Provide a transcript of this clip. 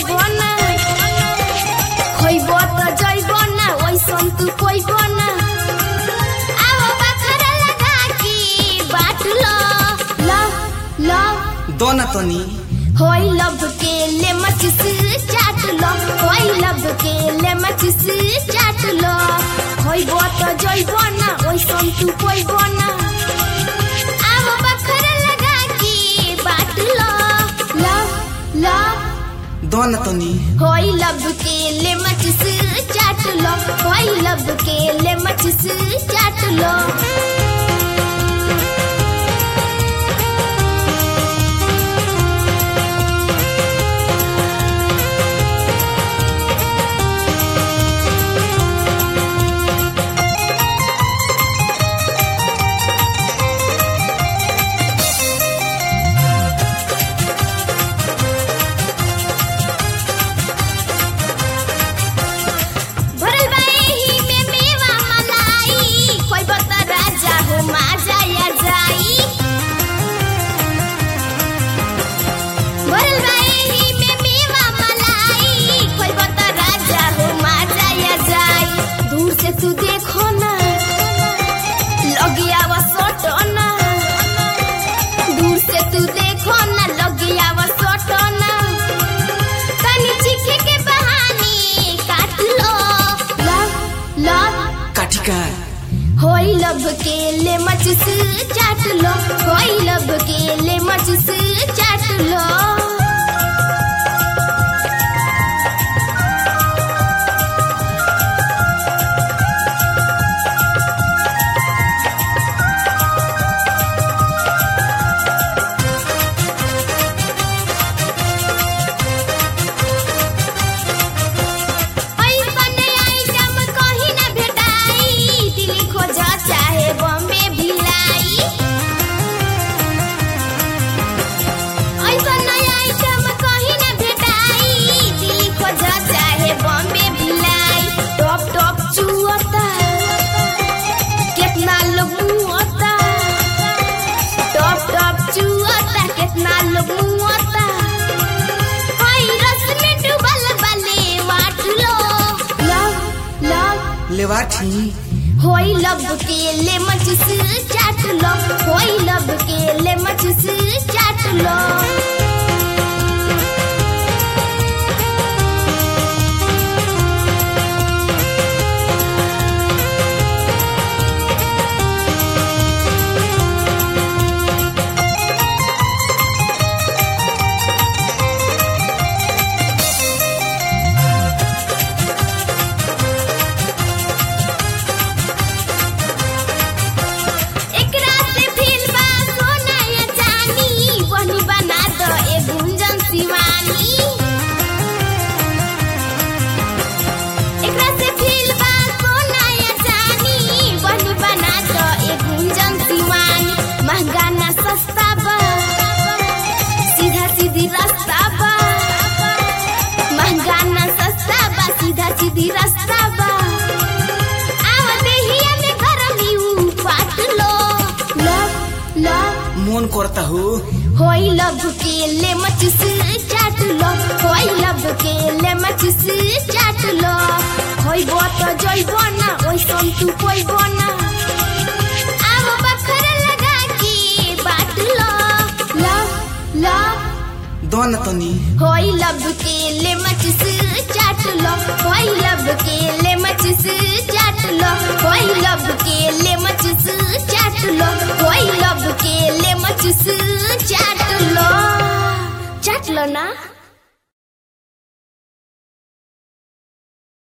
बना खइबो त जइबो ना ओइसन तू कोई बना आओ बखरा लगा की बाट लो दो ना तनी होई लब के ले मचिस चाट लो होई लब के ले मचिस चाट लो खइबो त जइबो ना ओइसन तू कोई बना आओ बखरा लगा की बाट लो दो ना तनी होई लब के ले मचिस चाट लो होई लब के ले मचिस चाट लो तू देखो ना लगिया वा सोटो ना दूर से तू देखो ना लगिया वा सोटो ना तनी चीखे के बहाने काट लो लव काटिका होई लब के ले मचिस चाट लो होई लब के ले मचिस चाट लो लेवाठी होई लब के ले मचिस चाट लो होई लब के ले मचिस चाट लो सीधी रास्ता बा आव देहिया में गरमी पाट लो लव मन करता हो होई लब के ले मचिस चाट लो होई लब के ले मचिस चाट लो होई बोत जइबो ना ओइसन तू कोई बना आव बखरा लगा की बाट लो दो ना तनी होई लब के ले मचिस चाट लो होई लब के ले मचिस चाट लो होई लब के ले मचिस चाट लो होई लब के ले मचिस चाट लो ना।